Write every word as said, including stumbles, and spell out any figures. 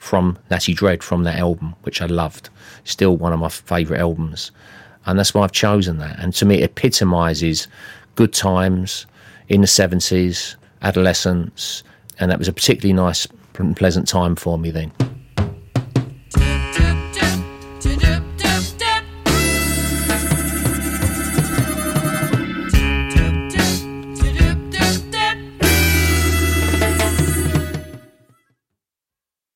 from Natty Dread, from that album, which I loved. Still one of my favourite albums. And that's why I've chosen that. And to me, it epitomises good times in the seventies, adolescence, and that was a particularly nice and pleasant time for me then.